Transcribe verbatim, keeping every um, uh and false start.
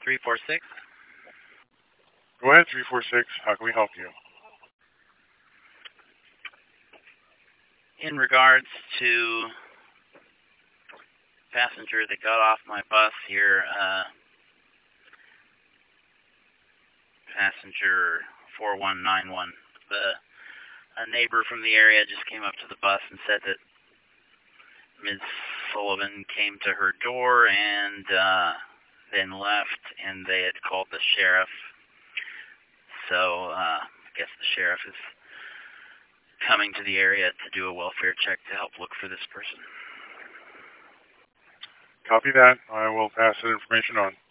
three four six. Go ahead, three four six. How can we help you? In regards to passenger that got off my bus here, uh, passenger four one nine one. The a neighbor from the area just came up to the bus and said that Miz Sullivan came to her door and uh, then left, and they had called the sheriff. So uh, I guess the sheriff is coming to the area to do a welfare check to help look for this person. Copy that. I will pass that information on.